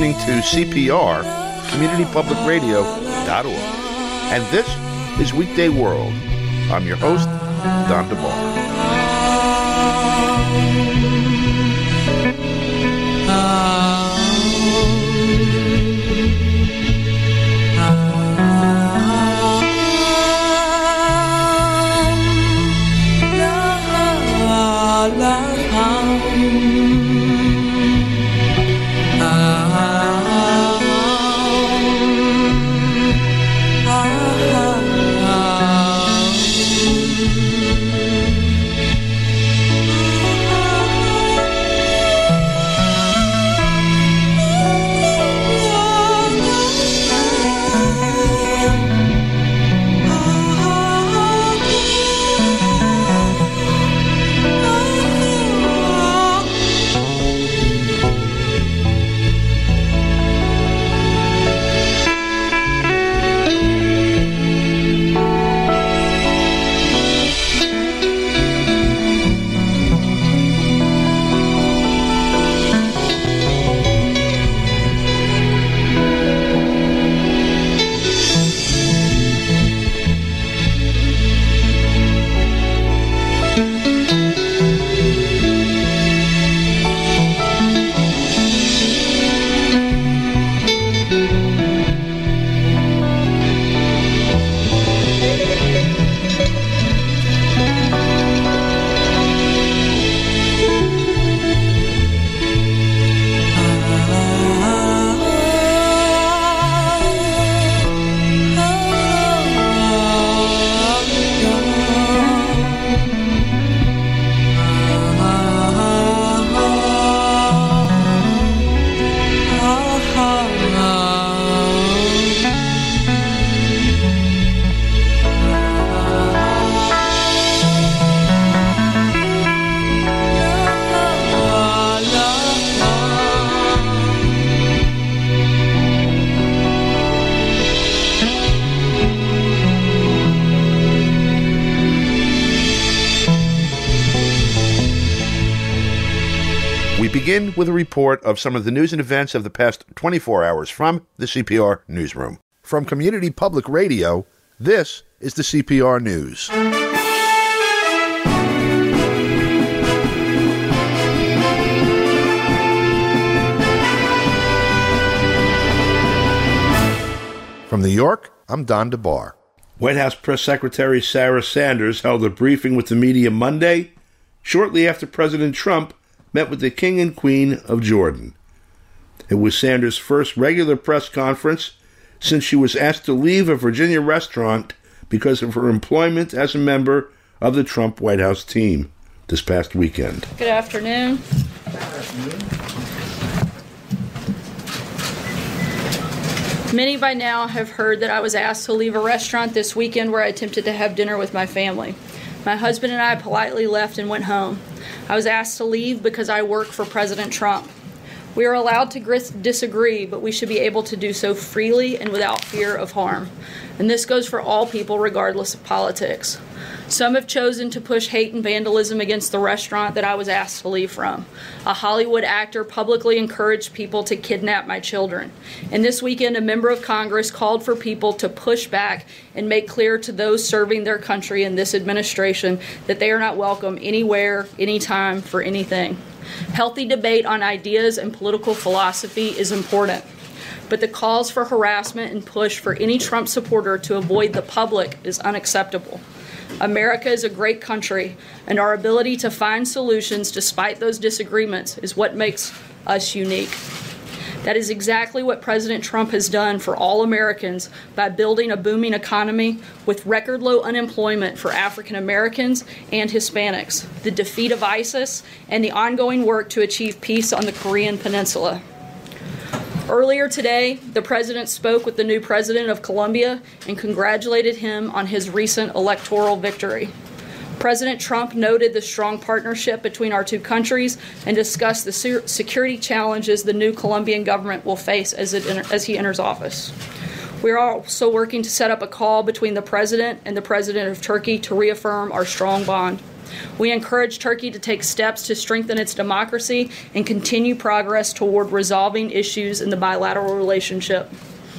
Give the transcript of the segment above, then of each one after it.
listening to CPR, CommunityPublicRadio.org. And this is Weekday World. I'm your host, Don DeBar. We begin with a report of some of the news and events of the past 24 hours from the CPR Newsroom. From Community Public Radio, this is the CPR News. From New York, I'm Don DeBar. White House Press Secretary Sarah Sanders held a briefing with the media Monday, shortly after President Trump met with the King and Queen of Jordan. It was Sanders' first regular press conference since she was asked to leave a Virginia restaurant because of her employment as a member of the Trump White House team this past weekend. Good afternoon. Many by now have heard that I was asked to leave a restaurant this weekend where I attempted to have dinner with my family. My husband and I politely left and went home. I was asked to leave because I work for President Trump. We are allowed to disagree, but we should be able to do so freely and without fear of harm. And this goes for all people regardless of politics. Some have chosen to push hate and vandalism against the restaurant that I was asked to leave from. A Hollywood actor publicly encouraged people to kidnap my children. And this weekend, a member of Congress called for people to push back and make clear to those serving their country in this administration that they are not welcome anywhere, anytime, for anything. Healthy debate on ideas and political philosophy is important. But the calls for harassment and push for any Trump supporter to avoid the public is unacceptable. America is a great country, and our ability to find solutions despite those disagreements is what makes us unique. That is exactly what President Trump has done for all Americans by building a booming economy with record low unemployment for African Americans and Hispanics, the defeat of ISIS, and the ongoing work to achieve peace on the Korean Peninsula. Earlier today, the president spoke with the new president of Colombia and congratulated him on his recent electoral victory. President Trump noted the strong partnership between our two countries and discussed the security challenges the new Colombian government will face as he enters office. We are also working to set up a call between the president and the president of Turkey to reaffirm our strong bond. We encourage Turkey to take steps to strengthen its democracy and continue progress toward resolving issues in the bilateral relationship.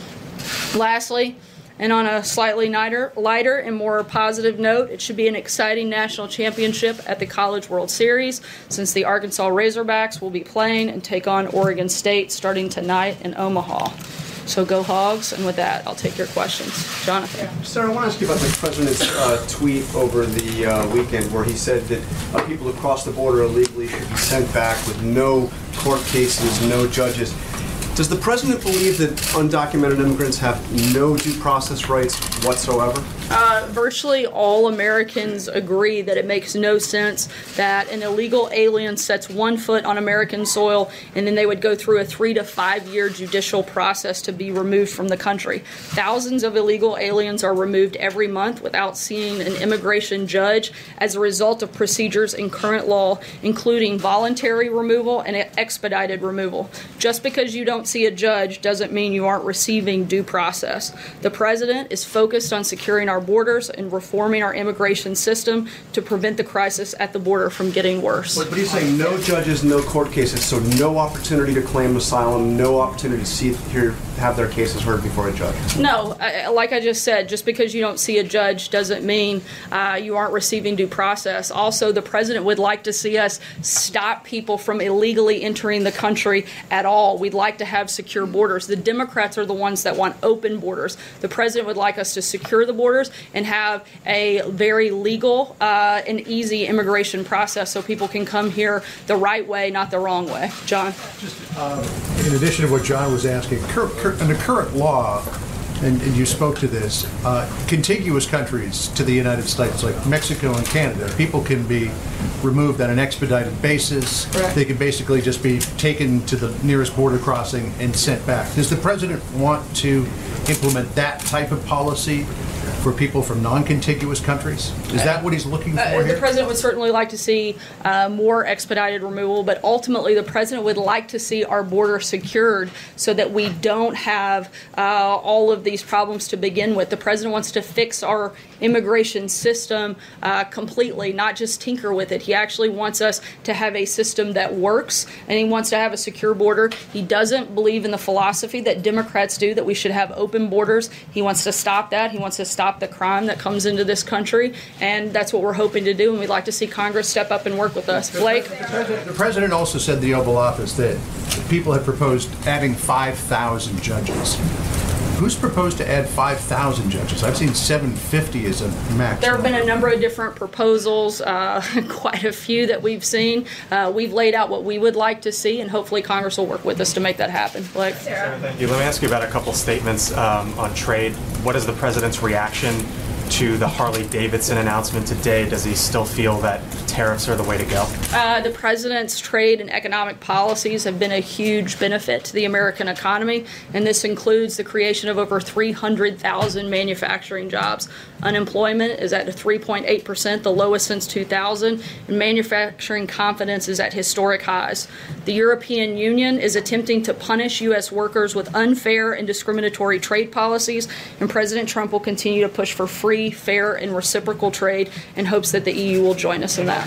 Lastly, and on a slightly lighter and more positive note, it should be an exciting national championship at the College World Series, since the Arkansas Razorbacks will be playing and take on Oregon State starting tonight in Omaha. So go Hogs, and with that, I'll take your questions. Jonathan. Sir, I want to ask you about the President's tweet over the weekend where he said that people who cross the border illegally should be sent back with no court cases, no judges. Does the President believe that undocumented immigrants have no due process rights whatsoever? Virtually all Americans agree that it makes no sense that an illegal alien sets one foot on American soil and then they would go through a 3 to 5 year judicial process to be removed from the country. Thousands of illegal aliens are removed every month without seeing an immigration judge as a result of procedures in current law, including voluntary removal and expedited removal. Just because you don't see a judge doesn't mean you aren't receiving due process. The President is focused on securing our borders and reforming our immigration system to prevent the crisis at the border from getting worse. But he's saying no judges, no court cases, so no opportunity to claim asylum, no opportunity to have their cases heard before a judge. No, like I just said, just because you don't see a judge doesn't mean you aren't receiving due process. Also, the President would like to see us stop people from illegally entering the country at all. We'd like to have secure borders. The Democrats are the ones that want open borders. The President would like us to secure the borders and have a very legal and easy immigration process so people can come here the right way, not the wrong way. John? Just in addition to what John was asking, under current law, and you spoke to this, contiguous countries to the United States, like Mexico and Canada, people can be removed on an expedited basis. Correct. They can basically just be taken to the nearest border crossing and sent back. Does the President want to implement that type of policy for people from non-contiguous countries? Is that what he's looking for here? The President would certainly like to see more expedited removal, but ultimately the President would like to see our border secured so that we don't have all of these problems to begin with. The President wants to fix our immigration system completely, not just tinker with it. He actually wants us to have a system that works, and he wants to have a secure border. He doesn't believe in the philosophy that Democrats do, that we should have open borders. He wants to stop that. He wants to stop the crime that comes into this country, and that's what we're hoping to do, and we'd like to see Congress step up and work with us. Blake? The President also said in the Oval Office that people had proposed adding 5,000 judges. Who's proposed to add 5,000 judges? I've seen 750 as a max. There have been a number of different proposals, quite a few that we've seen. We've laid out what we would like to see, and hopefully Congress will work with us to make that happen. Blake? Sarah, thank you. Let me ask you about a couple statements on trade. What is the President's reaction to the Harley-Davidson announcement today? Does he still feel that tariffs are the way to go? The President's trade and economic policies have been a huge benefit to the American economy, and this includes the creation of over 300,000 manufacturing jobs. Unemployment is at 3.8%, the lowest since 2000, and manufacturing confidence is at historic highs. The European Union is attempting to punish U.S. workers with unfair and discriminatory trade policies, and President Trump will continue to push for free, fair, and reciprocal trade in hopes that the EU will join us in that.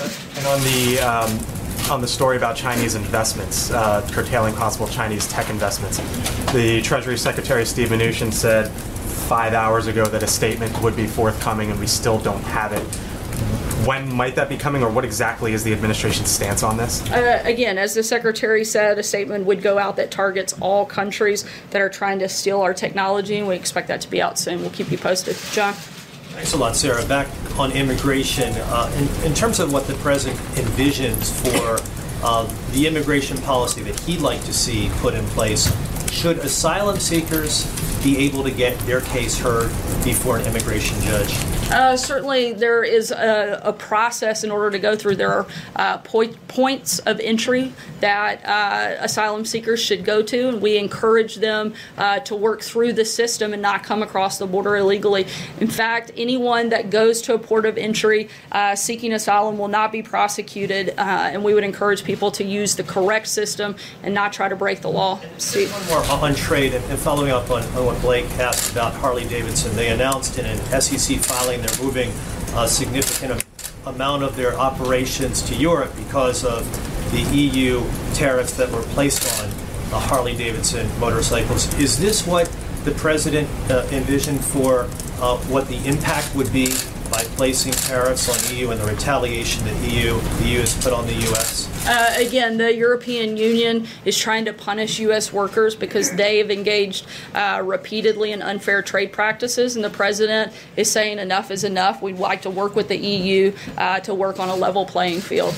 And on the story about Chinese investments, curtailing possible Chinese tech investments, the Treasury Secretary Steve Mnuchin said 5 hours ago that a statement would be forthcoming, and we still don't have it. When might that be coming, or what exactly is the administration's stance on this? Again, as the Secretary said, a statement would go out that targets all countries that are trying to steal our technology, and we expect that to be out soon. We'll keep you posted. John? Thanks a lot, Sarah. Back on immigration, in terms of what the President envisions for the immigration policy that he'd like to see put in place, should asylum seekers be able to get their case heard before an immigration judge? Certainly, there is a process in order to go through. There are points of entry that asylum seekers should go to, and we encourage them to work through the system and not come across the border illegally. In fact, anyone that goes to a port of entry seeking asylum will not be prosecuted, and we would encourage people to use the correct system and not try to break the law. Steve? One more on trade, and following up on what Blake asked about Harley-Davidson. They announced in an SEC filing they're moving a significant amount of their operations to Europe because of the EU tariffs that were placed on Harley-Davidson motorcycles. Is this what the president envisioned for what the impact would be by placing tariffs on EU and the retaliation that the EU has put on the U.S.? Again, the European Union is trying to punish U.S. workers because they have engaged repeatedly in unfair trade practices, and the president is saying enough is enough. We'd like to work with the EU to work on a level playing field.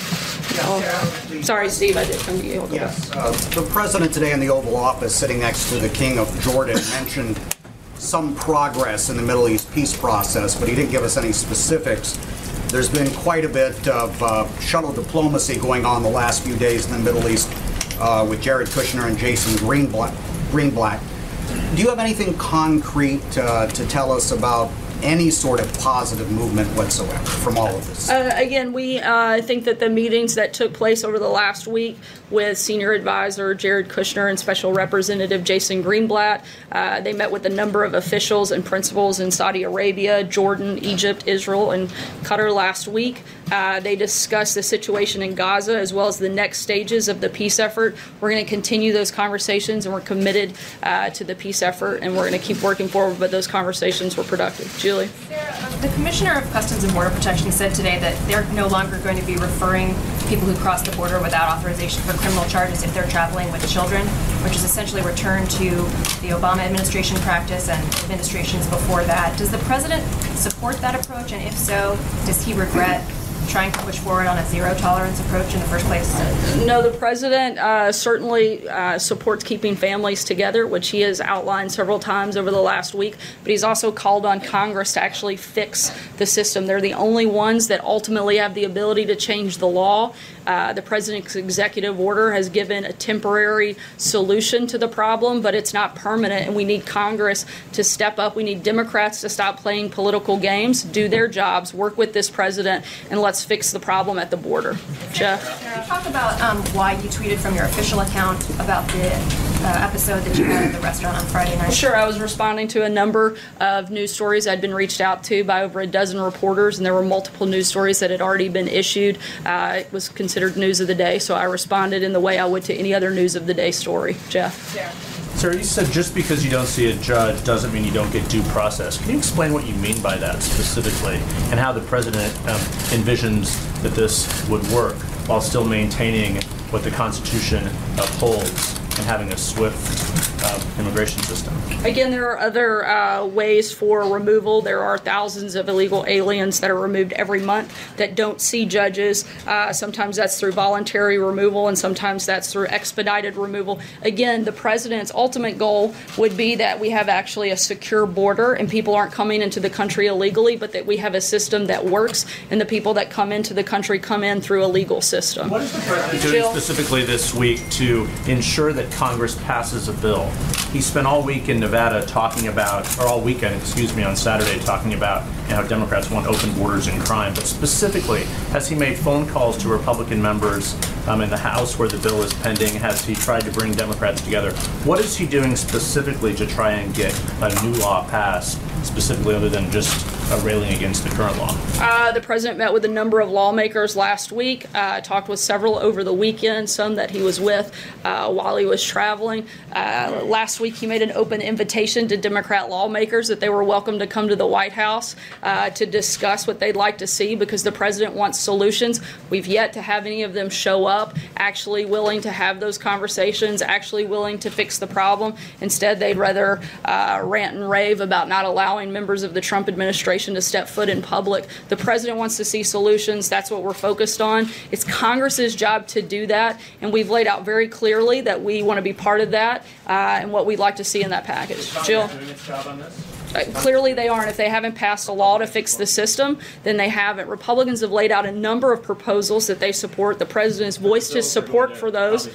Sorry, Steve, I did come to you. Yes. The president today in the Oval Office, sitting next to the King of Jordan, mentioned some progress in the Middle East peace process, but he didn't give us any specifics. There's been quite a bit of shuttle diplomacy going on the last few days in the Middle East with Jared Kushner and Jason Greenblatt. Do you have anything concrete to tell us about any sort of positive movement whatsoever from all of this? Again, we think that the meetings that took place over the last week with Senior Advisor Jared Kushner and Special Representative Jason Greenblatt, they met with a number of officials and principals in Saudi Arabia, Jordan, Egypt, Israel, and Qatar last week. They discussed the situation in Gaza as well as the next stages of the peace effort. We're going to continue those conversations, and we're committed to the peace effort, and we're going to keep working forward, but those conversations were productive. Julie? Sarah, the Commissioner of Customs and Border Protection said today that they're no longer going to be referring people who cross the border without authorization for criminal charges if they're traveling with children, which is essentially a return to the Obama administration practice and administrations before that. Does the president support that approach, and if so, does he regret trying to push forward on a zero-tolerance approach in the first place? No, the president certainly supports keeping families together, which he has outlined several times over the last week, but he's also called on Congress to actually fix the system. They're the only ones that ultimately have the ability to change the law. The president's executive order has given a temporary solution to the problem, but it's not permanent, and we need Congress to step up. We need Democrats to stop playing political games, do their jobs, work with this president, and let's fix the problem at the border. Jeff? Can you talk about why you tweeted from your official account about the episode that you had at the restaurant on Friday night? Sure. I was responding to a number of news stories. I'd been reached out to by over a dozen reporters, and there were multiple news stories that had already been issued. It was considered news of the day, so I responded in the way I would to any other news of the day story. Jeff? Yeah. Sir, you said just because you don't see a judge doesn't mean you don't get due process. Can you explain what you mean by that specifically, and how the president envisions that this would work while still maintaining what the Constitution upholds and having a swift immigration system? Again, there are other ways for removal. There are thousands of illegal aliens that are removed every month that don't see judges. Sometimes that's through voluntary removal, and sometimes that's through expedited removal. Again, the president's ultimate goal would be that we have actually a secure border and people aren't coming into the country illegally, but that we have a system that works, and the people that come into the country come in through a legal system. What is the president doing specifically this week to ensure that Congress passes a bill? He spent all week in Nevada talking about, or all weekend, on Saturday talking about how Democrats want open borders and crime. But specifically, has he made phone calls to Republican members in the House where the bill is pending? Has he tried to bring Democrats together? What is he doing specifically to try and get a new law passed, specifically other than just railing against the current law? The president met with a number of lawmakers last week, talked with several over the weekend, some that he was with while he was traveling. Last week he made an open invitation to Democrat lawmakers that they were welcome to come to the White House to discuss what they'd like to see, because the president wants solutions. We've yet to have any of them show up actually willing to have those conversations, actually willing to fix the problem. Instead, they'd rather rant and rave about not allowing members of the Trump administration to step foot in public. The president wants to see solutions. That's what we're focused on. It's Congress's job to do that, and we've laid out very clearly that we want to be part of that and what we'd like to see in that package. Jill? Doing its job on this? Clearly they aren't. If they haven't passed a law to fix the system, then they haven't. Republicans have laid out a number of proposals that they support. The president has voiced his support for those.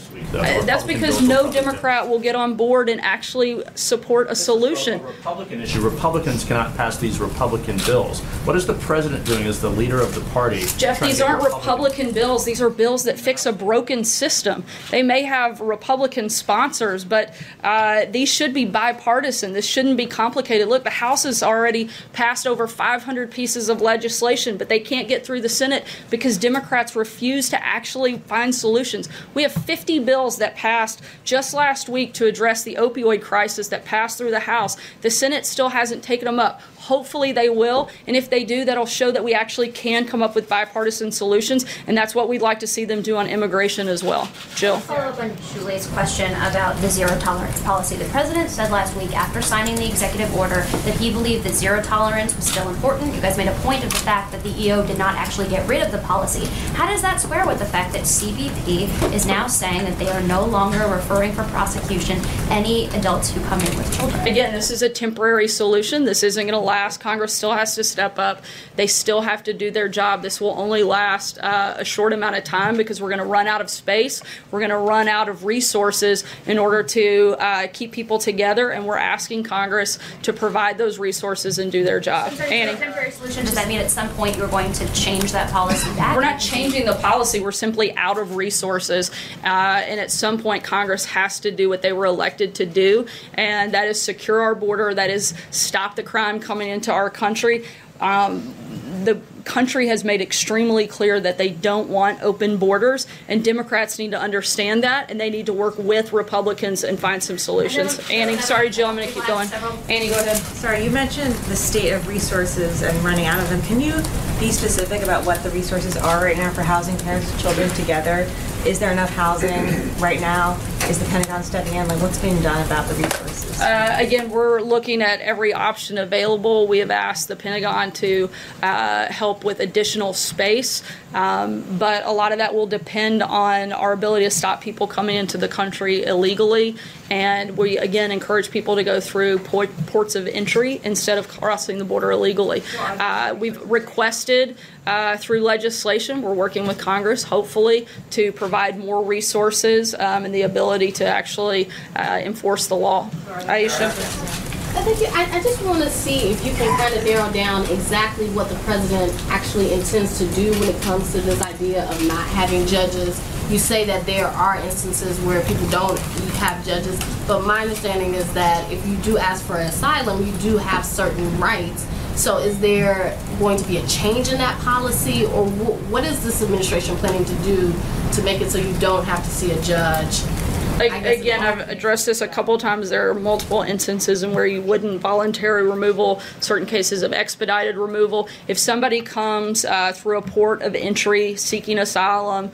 That's because no Democrat will get on board and actually support a solution. A Republican issue. Republicans cannot pass these Republican bills. What is the president doing as the leader of the party? Jeff, these aren't Republican bills. These are bills that fix a broken system. They may have Republican sponsors, but these should be bipartisan. This shouldn't be complicated. complicated. Look, the House has already passed over 500 pieces of legislation, but they can't get through the Senate because Democrats refuse to actually find solutions. We have 50 bills that passed just last week to address the opioid crisis that passed through the House. The Senate still hasn't taken them up. Hopefully they will, and if they do, that'll show that we actually can come up with bipartisan solutions, and that's what we'd like to see them do on immigration as well. Jill. Follow up on Julie's question about the zero tolerance policy. The president said last week after signing the executive order that he believed that zero tolerance was still important. You guys made a point of the fact that the EO did not actually get rid of the policy. How does that square with the fact that CBP is now saying that they are no longer referring for prosecution any adults who come in with children? Again, this is a temporary solution. This isn't going to last. Congress still has to step up. They still have to do their job. This will only last a short amount of time because we're going to run out of space. We're going to run out of resources in order to keep people together, and we're asking Congress to provide those resources and do their job. Annie. Temporary solution, does that mean at some point you're going to change that policy back? We're not changing the policy. We're simply out of resources, and at some point Congress has to do what they were elected to do, and that is secure our border, that is stop the crime coming into our country. The country has made extremely clear that they don't want open borders, and Democrats need to understand that, and they need to work with Republicans and find some solutions. Annie, sorry, Jill, I'm going to keep going. Annie, go ahead. Sorry, you mentioned the state of resources and running out of them. Can you be specific about what the resources are right now for housing parents and children together? Is there enough housing right now? Is the Pentagon stepping in? Like, what's being done about the resources? Again, we're looking at every option available. We have asked the Pentagon to help with additional space, but a lot of that will depend on our ability to stop people coming into the country illegally. And we, again, encourage people to go through ports of entry instead of crossing the border illegally. We've requested through legislation, we're working with Congress, hopefully, to provide more resources and the ability to actually enforce the law. Aisha? I just want to see if you can kind of narrow down exactly what the president actually intends to do when it comes to this idea of not having judges. You say that there are instances where people don't have judges, but my understanding is that if you do ask for asylum, you do have certain rights. So is there going to be a change in that policy, or what is this administration planning to do to make it so you don't have to see a judge? Again, I've addressed this a couple of times. There are multiple instances in where you wouldn't voluntary removal, certain cases of expedited removal. If somebody comes through a port of entry seeking asylum,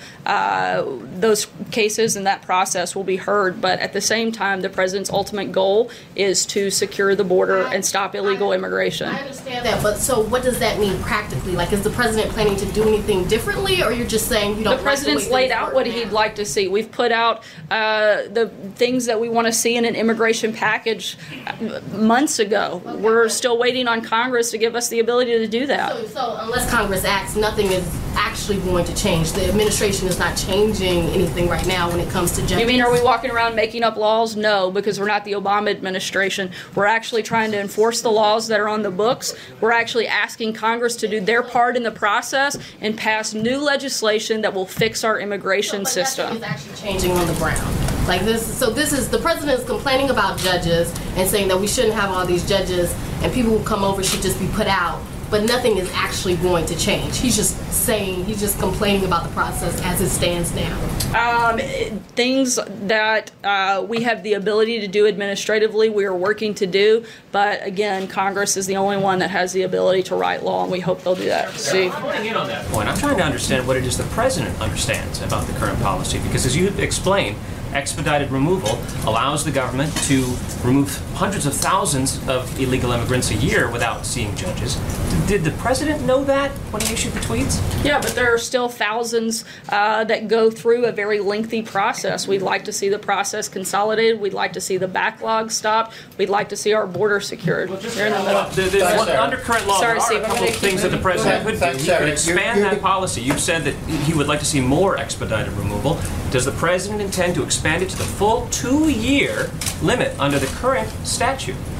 those cases and that process will be heard. But at the same time, the president's ultimate goal is to secure the border and stop illegal immigration. I understand that, but so what does that mean practically? Like, is the president planning to do anything differently, or you're just saying you don't? The president's laid out what he'd like to see. We've put out the things that we want to see in an immigration package months ago. Okay. We're still waiting on Congress to give us the ability to do that. So unless Congress acts, nothing is actually going to change. The administration is not changing anything right now when it comes to judges. You mean, are we walking around making up laws? No, because we're not the Obama administration. We're actually trying to enforce the laws that are on the books. We're actually asking Congress to do their part in the process and pass new legislation that will fix our immigration system. Nothing is actually changing on the ground. Like this, so this is, the president is complaining about judges and saying that we shouldn't have all these judges and people who come over should just be put out, but nothing is actually going to change. He's just saying, he's just complaining about the process as it stands now. Things that we have the ability to do administratively, we are working to do, but again, Congress is the only one that has the ability to write law, and we hope they'll do that. Steve? I'm weighing in on that point. I'm trying to understand what it is the president understands about the current policy, because as you explained, expedited removal allows the government to remove hundreds of thousands of illegal immigrants a year without seeing judges. Did the president know that when he issued the tweets? Yeah, but there are still thousands that go through a very lengthy process. We'd like to see the process consolidated. We'd like to see the backlog stopped. We'd like to see our border secured. You're in the middle. Under current law, there are a couple of things that the president could do. He could expand that policy. You've said that he would like to see more expedited removal. Does the president intend to expand it to the full 2-year limit under the current statute?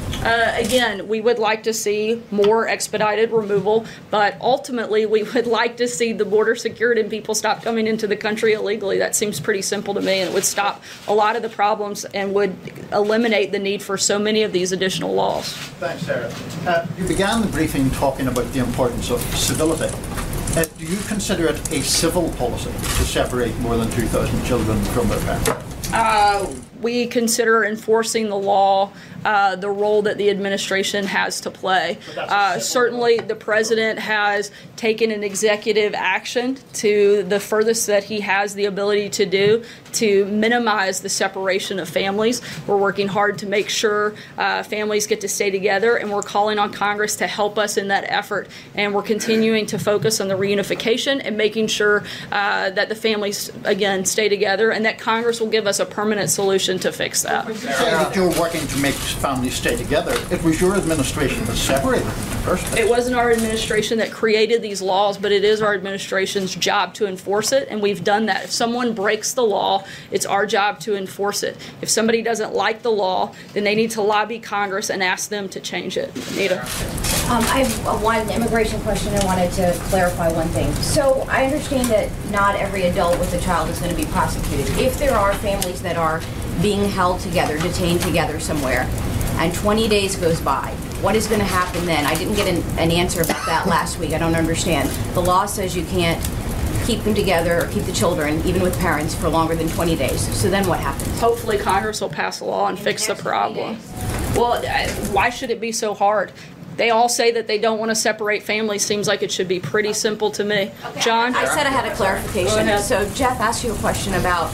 Again, we would like to see more expedited removal, but ultimately we would like to see the border secured and people stop coming into the country illegally. That seems pretty simple to me, and it would stop a lot of the problems and would eliminate the need for so many of these additional laws. Thanks, Sarah. You began the briefing talking about the importance of civility. Do you consider it a civil policy to separate more than 2,000 children from their parents? We consider enforcing the law the role that the administration has to play. Certainly, the president has taken an executive action to the furthest that he has the ability to do to minimize the separation of families. We're working hard to make sure families get to stay together, and we're calling on Congress to help us in that effort. And we're continuing to focus on the reunification and making sure that the families, again, stay together, and that Congress will give us a permanent solution to fix that. When you say that you're working to make families stay together, it was your administration that separated them in the first place. It wasn't our administration that created these laws, but it is our administration's job to enforce it, and we've done that. If someone breaks the law, it's our job to enforce it. If somebody doesn't like the law, then they need to lobby Congress and ask them to change it. Anita? I have one immigration question. I wanted to clarify one thing. So I understand that not every adult with a child is going to be prosecuted. If there are families that are being held together, detained together somewhere, and 20 days goes by, what is going to happen then? I didn't get an answer about that last week. I don't understand. The law says you can't keep them together or keep the children, even with parents, for longer than 20 days. So then what happens? Hopefully Congress will pass a law and fix the problem. Well, why should it be so hard? They all say that they don't want to separate families. Seems like it should be pretty simple to me. Okay. John? I said I had a clarification. So Jeff asked you a question about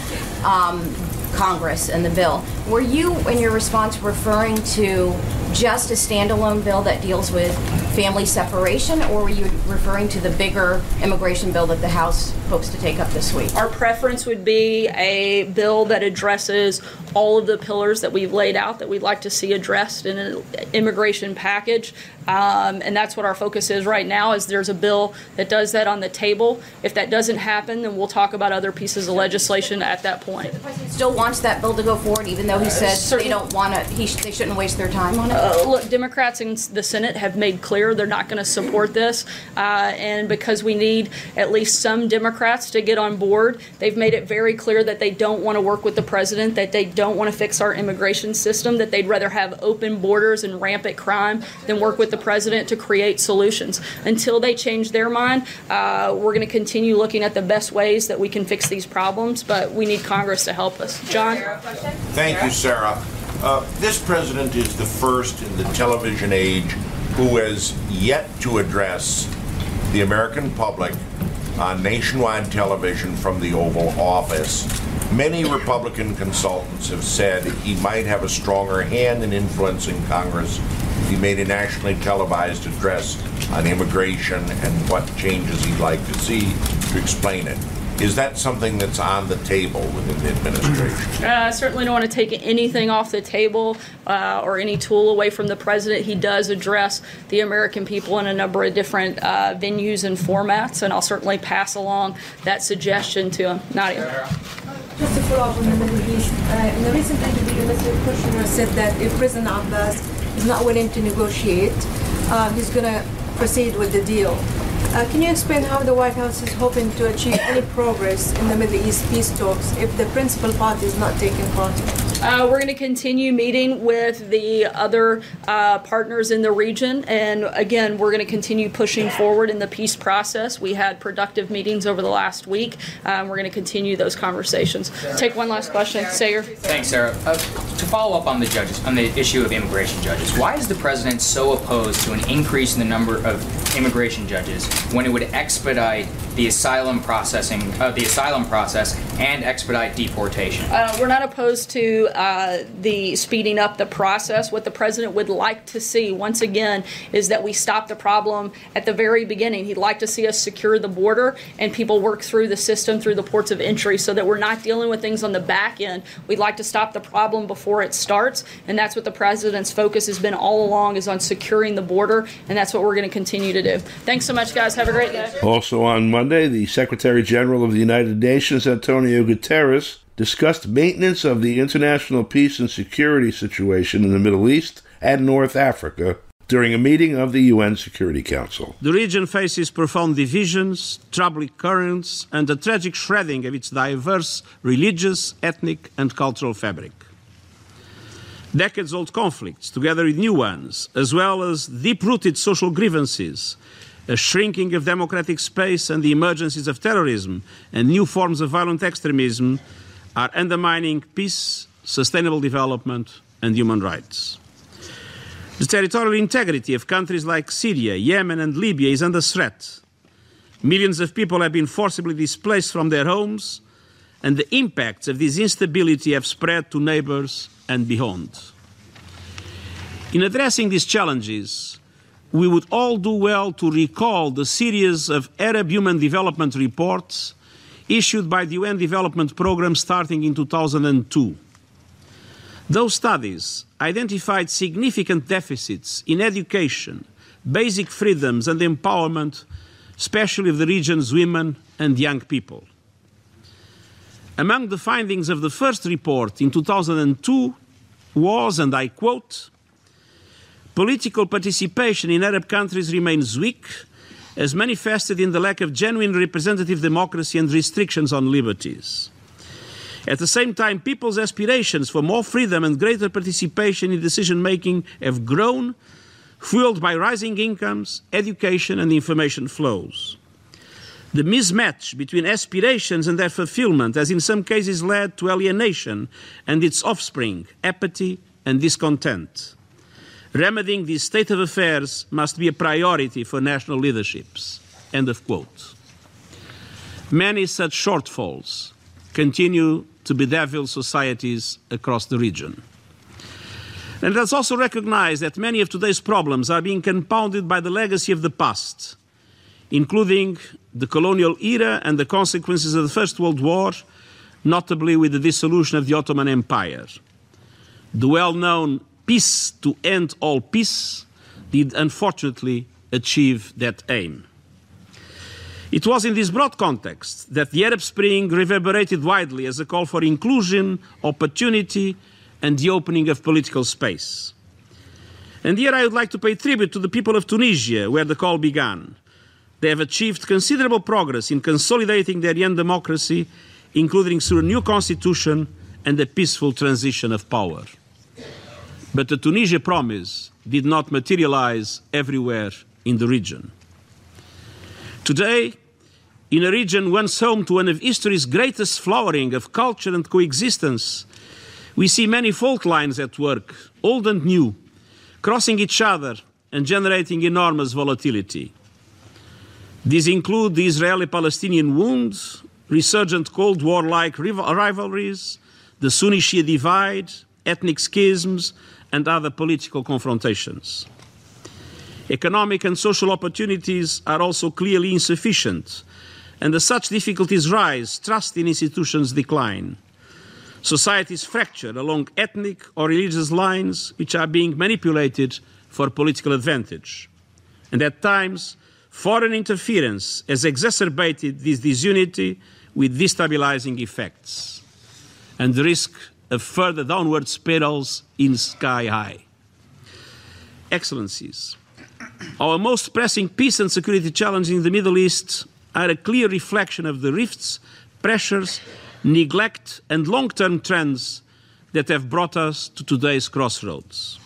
Congress and the bill. Were you, in your response, referring to just a standalone bill that deals with family separation, or were you referring to the bigger immigration bill that the House hopes to take up this week? Our preference would be a bill that addresses all of the pillars that we've laid out that we'd like to see addressed in an immigration package. And that's what our focus is right now, is there's a bill that does that on the table. If that doesn't happen, then we'll talk about other pieces of legislation at that point. The president still wants that bill to go forward, even though he said they don't want to, they shouldn't waste their time on it? Look, Democrats in the Senate have made clear they're not going to support this. And because we need at least some Democrats to get on board, they've made it very clear that they don't want to work with the president, that they don't want to fix our immigration system, that they'd rather have open borders and rampant crime than work with the president to create solutions. Until they change their mind, we're going to continue looking at the best ways that we can fix these problems, but we need Congress to help us. John? Thank you, Sarah. This president is the first in the television age who has yet to address the American public on nationwide television from the Oval Office. Many Republican consultants have said he might have a stronger hand in influencing Congress if he made a nationally televised address on immigration and what changes he'd like to see to explain it. Is that something that's on the table within the administration? I certainly don't want to take anything off the table or any tool away from the president. He does address the American people in a number of different venues and formats, and I'll certainly pass along that suggestion to him. Nadia. Just to follow up on the Middle East, in a recent interview, Mr. Kushner said that if President Abbas is not willing to negotiate, he's going to proceed with the deal. Can you explain how the White House is hoping to achieve any progress in the Middle East peace talks if the principal party is not taking part in it? We're going to continue meeting with the other partners in the region, and again, we're going to continue pushing forward in the peace process. We had productive meetings over the last week. We're going to continue those conversations. Take one last question. Sayer. Thanks, Sarah. To follow up on the judges, on the issue of immigration judges, why is the president so opposed to an increase in the number of immigration judges when it would expedite the asylum process and expedite deportation? We're not opposed to the speeding up the process. What the president would like to see, once again, is that we stop the problem at the very beginning. He'd like to see us secure the border and people work through the system, through the ports of entry, so that we're not dealing with things on the back end. We'd like to stop the problem before it starts, and that's what the president's focus has been all along, is on securing the border, and that's what we're going to continue to do. Thanks so much, guys. Have a great day. Also on Monday, the Secretary General of the United Nations, Antonio Guterres, discussed maintenance of the international peace and security situation in the Middle East and North Africa during a meeting of the UN Security Council. The region faces profound divisions, troubling currents, and a tragic shredding of its diverse religious, ethnic, and cultural fabric. Decades-old conflicts, together with new ones, as well as deep-rooted social grievances, a shrinking of democratic space and the emergences of terrorism and new forms of violent extremism are undermining peace, sustainable development, and human rights. The territorial integrity of countries like Syria, Yemen, and Libya is under threat. Millions of people have been forcibly displaced from their homes, and the impacts of this instability have spread to neighbors and beyond. In addressing these challenges, we would all do well to recall the series of Arab Human Development reports issued by the UN Development Programme starting in 2002. Those studies identified significant deficits in education, basic freedoms and empowerment, especially of the region's women and young people. Among the findings of the first report in 2002 was, and I quote, "Political participation in Arab countries remains weak, as manifested in the lack of genuine representative democracy and restrictions on liberties. At the same time, people's aspirations for more freedom and greater participation in decision-making have grown, fueled by rising incomes, education, and information flows. The mismatch between aspirations and their fulfillment has in some cases led to alienation and its offspring, apathy and discontent. Remedying this state of affairs must be a priority for national leaderships." End of quote. Many such shortfalls continue to bedevil societies across the region. And let's also recognize that many of today's problems are being compounded by the legacy of the past, including the colonial era and the consequences of the First World War, notably with the dissolution of the Ottoman Empire. The well-known peace to end all peace did unfortunately achieve that aim. It was in this broad context that the Arab Spring reverberated widely as a call for inclusion, opportunity, and the opening of political space. And here I would like to pay tribute to the people of Tunisia, where the call began. They have achieved considerable progress in consolidating their young democracy, including through a new constitution and a peaceful transition of power. But the Tunisia promise did not materialize everywhere in the region. Today, in a region once home to one of history's greatest flowering of culture and coexistence, we see many fault lines at work, old and new, crossing each other and generating enormous volatility. These include the Israeli-Palestinian wound, resurgent Cold War-like rivalries, the Sunni-Shia divide, ethnic schisms, and other political confrontations. Economic and social opportunities are also clearly insufficient, and as such difficulties rise, trust in institutions decline. Societies fracture along ethnic or religious lines which are being manipulated for political advantage. And at times, foreign interference has exacerbated this disunity with destabilizing effects, and the risk of further downward spirals is sky high. Excellencies, our most pressing peace and security challenges in the Middle East are a clear reflection of the rifts, pressures, neglect, and long-term trends that have brought us to today's crossroads.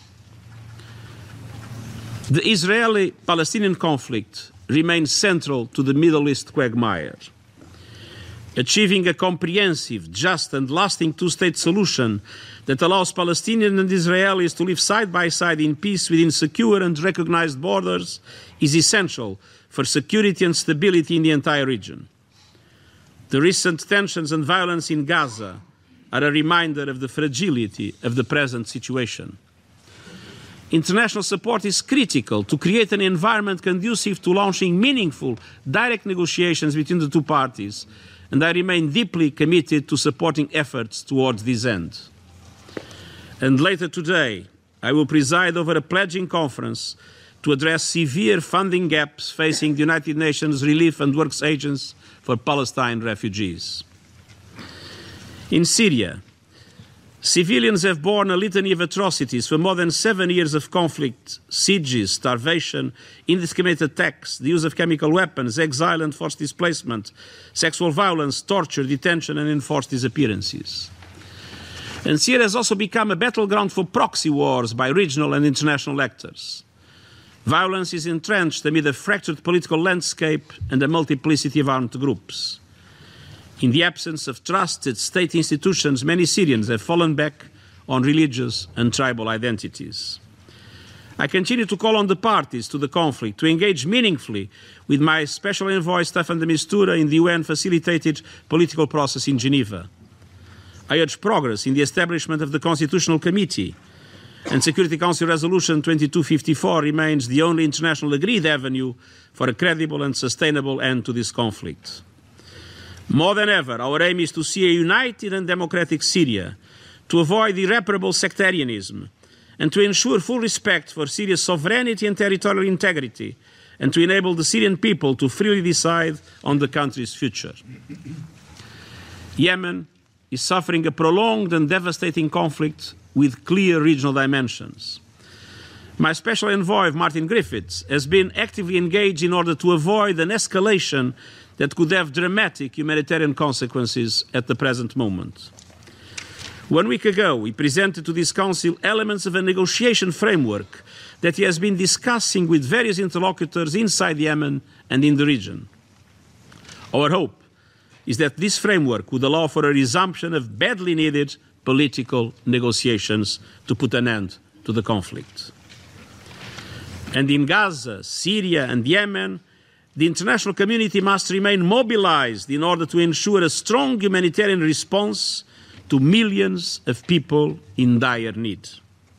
The Israeli-Palestinian conflict remains central to the Middle East quagmire. Achieving a comprehensive, just, and lasting two-state solution that allows Palestinians and Israelis to live side by side in peace within secure and recognized borders is essential for security and stability in the entire region. The recent tensions and violence in Gaza are a reminder of the fragility of the present situation. International support is critical to create an environment conducive to launching meaningful, direct negotiations between the two parties, and I remain deeply committed to supporting efforts towards this end. And later today, I will preside over a pledging conference to address severe funding gaps facing the United Nations Relief and Works Agency for Palestine refugees. In Syria, Civilians have borne a litany of atrocities for more than 7 years of conflict, sieges, starvation, indiscriminate attacks, the use of chemical weapons, exile and forced displacement, sexual violence, torture, detention and enforced disappearances. And Syria has also become a battleground for proxy wars by regional and international actors. Violence is entrenched amid a fractured political landscape and a multiplicity of armed groups. In the absence of trusted state institutions, many Syrians have fallen back on religious and tribal identities. I continue to call on the parties to the conflict to engage meaningfully with my Special Envoy Staffan de Mistura in the UN-facilitated political process in Geneva. I urge progress in the establishment of the Constitutional Committee, and Security Council Resolution 2254 remains the only international agreed avenue for a credible and sustainable end to this conflict. More than ever, our aim is to see a united and democratic Syria, to avoid irreparable sectarianism, and to ensure full respect for Syria's sovereignty and territorial integrity, and to enable the Syrian people to freely decide on the country's future. Yemen is suffering a prolonged and devastating conflict with clear regional dimensions. My Special Envoy, Martin Griffiths, has been actively engaged in order to avoid an escalation that could have dramatic humanitarian consequences at the present moment. 1 week ago, he presented to this Council elements of a negotiation framework that he has been discussing with various interlocutors inside Yemen and in the region. Our hope is that this framework would allow for a resumption of badly needed political negotiations to put an end to the conflict. And in Gaza, Syria and Yemen, the international community must remain mobilized in order to ensure a strong humanitarian response to millions of people in dire need.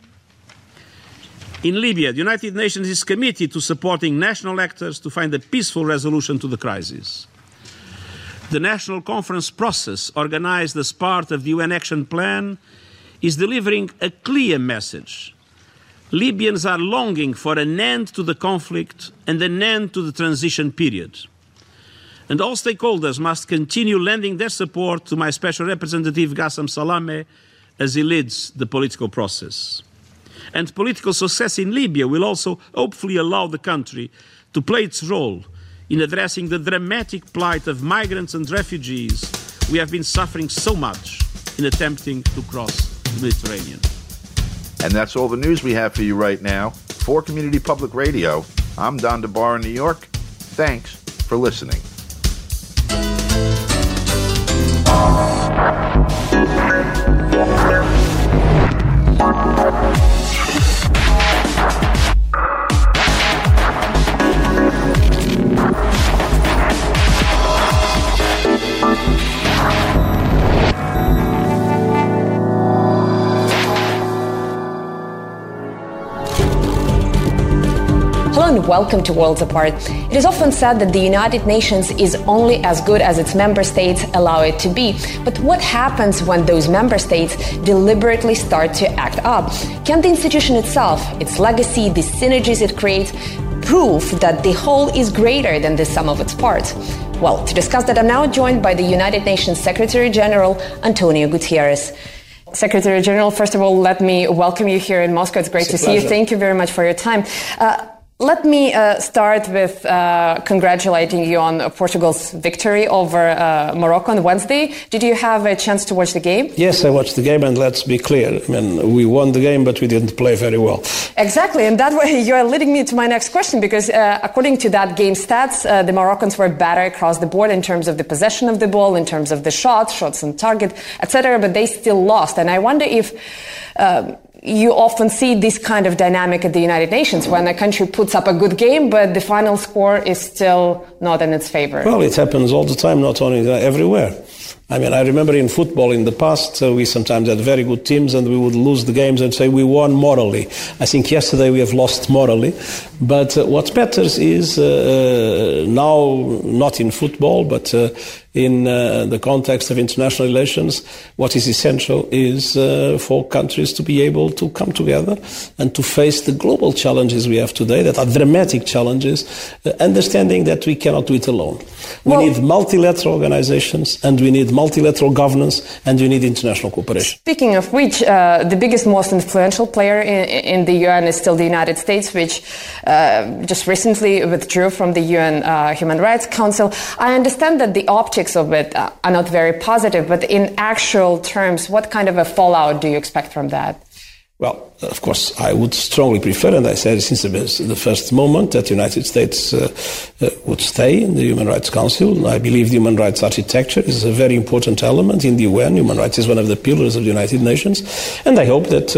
In Libya, the United Nations is committed to supporting national actors to find a peaceful resolution to the crisis. The national conference process, organized as part of the UN Action Plan, is delivering a clear message. Libyans are longing for an end to the conflict and an end to the transition period. And all stakeholders must continue lending their support to my Special Representative Ghasem Salameh as he leads the political process. And political success in Libya will also hopefully allow the country to play its role in addressing the dramatic plight of migrants and refugees we have been suffering so much in attempting to cross the Mediterranean. And that's all the news we have for you right now. For Community Public Radio, I'm Don DeBar in New York. Thanks for listening. Hello and welcome to Worlds Apart. It is often said that the United Nations is only as good as its member states allow it to be. But what happens when those member states deliberately start to act up? Can the institution itself, its legacy, the synergies it creates, prove that the whole is greater than the sum of its parts? Well, to discuss that, I'm now joined by the United Nations Secretary General, Antonio Guterres. Secretary General, first of all, let me welcome you here in Moscow. It's great to see you. Thank you very much for your time. Let me start with congratulating you on Portugal's victory over Morocco on Wednesday. Did you have a chance to watch the game? Yes, I watched the game, and let's be clear. I mean, we won the game, but we didn't play very well. Exactly, and that way you're leading me to my next question, because according to that game stats, the Moroccans were better across the board in terms of the possession of the ball, in terms of the shots on target, etc., but they still lost. And I wonder if you often see this kind of dynamic at the United Nations when a country puts up a good game, but the final score is still not in its favor. Well, it happens all the time, not only everywhere. I mean, I remember in football in the past, we sometimes had very good teams and we would lose the games and say we won morally. I think yesterday we have lost morally. But what matters is now, not in football, but in the context of international relations, what is essential is for countries to be able to come together and to face the global challenges we have today that are dramatic challenges, understanding that we cannot do it alone. We need multilateral organizations, and we need multilateral governance, and we need international cooperation. Speaking of which, the biggest, most influential player in the UN is still the United States, which just recently withdrew from the UN Human Rights Council. I understand that the optics of it are not very positive, but in actual terms, what kind of a fallout do you expect from that? Well, of course, I would strongly prefer, and I said since the first moment, that the United States would stay in the Human Rights Council. I believe the human rights architecture is a very important element in the UN. Human rights is one of the pillars of the United Nations. And I hope that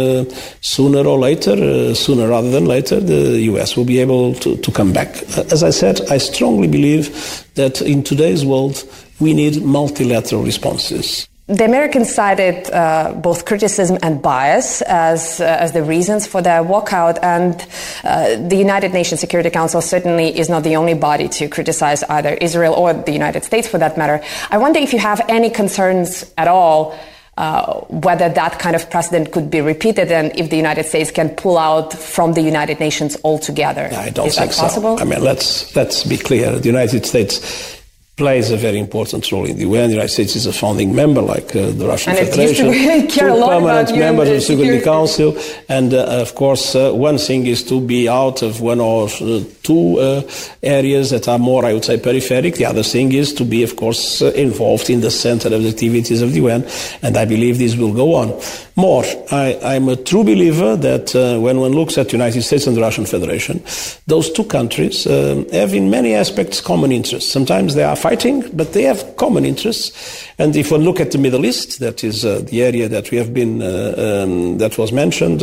sooner or later, sooner rather than later, the US will be able to come back. As I said, I strongly believe that in today's world, we need multilateral responses. The Americans cited both criticism and bias as the reasons for their walkout, and the United Nations Security Council certainly is not the only body to criticize either Israel or the United States for that matter. I wonder if you have any concerns at all whether that kind of precedent could be repeated and if the United States can pull out from the United Nations altogether. I don't think that possible? So. I mean, let's be clear. The United States plays a very important role in the UN. The United States is a founding member, like the Russian Federation. And it used to really care a lot permanent about members of the Security Council. And of course, one thing is to be out of one or two areas that are more, I would say, peripheric. The other thing is to be, of course, involved in the center of the activities of the UN. And I believe this will go on. More, I'm a true believer that when one looks at the United States and the Russian Federation, those two countries have in many aspects common interests. Sometimes they are fighting, but they have common interests. And if one look at the Middle East, that is the area that we have been, that was mentioned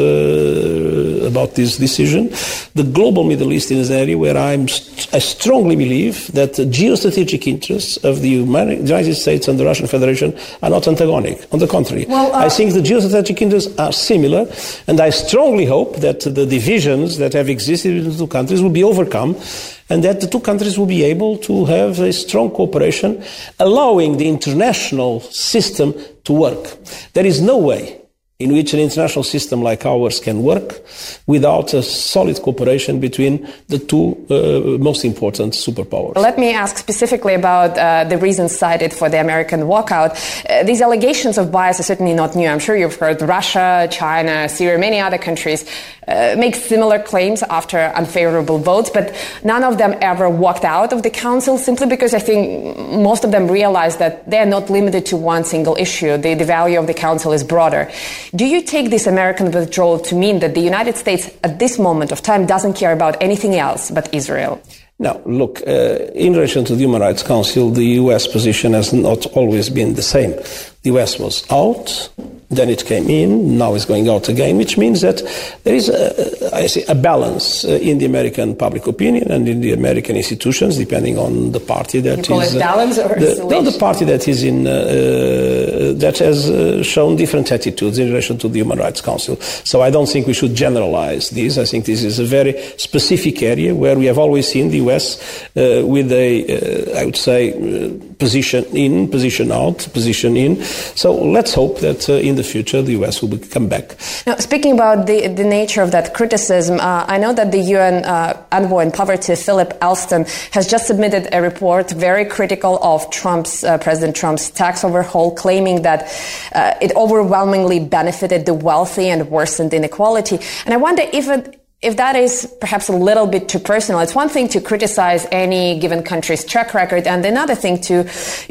about this decision, the global Middle East is an area where I strongly believe that the geostrategic interests of the United States and the Russian Federation are not antagonic. On the contrary, I think the geostrategic interests are similar, and I strongly hope that the divisions that have existed in the two countries will be overcome, and that the two countries will be able to have a strong cooperation, allowing the international system to work. There is no way in which an international system like ours can work without a solid cooperation between the two most important superpowers. Let me ask specifically about the reasons cited for the American walkout. These allegations of bias are certainly not new. I'm sure you've heard Russia, China, Syria, many other countries make similar claims after unfavorable votes, but none of them ever walked out of the council simply because I think most of them realize that they're not limited to one single issue. The value of the council is broader. Do you take this American withdrawal to mean that the United States at this moment of time doesn't care about anything else but Israel? Now, look, in relation to the Human Rights Council, the U.S. position has not always been the same. The U.S. was out, then it came in, now it's going out again, which means that there is a balance in the American public opinion and in the American institutions, depending on the party that is... You call it balance or the party that is in, that has shown different attitudes in relation to the Human Rights Council. So I don't think we should generalize this. I think this is a very specific area where we have always seen the U.S. With a, I would say, position in, position out, position in. So let's hope that in the future the US will come back. Now, speaking about the nature of that criticism, I know that the UN envoy in poverty, Philip Alston, has just submitted a report very critical of President Trump's tax overhaul, claiming that it overwhelmingly benefited the wealthy and worsened inequality. And I wonder if that is perhaps a little bit too personal. It's one thing to criticize any given country's track record, and another thing to,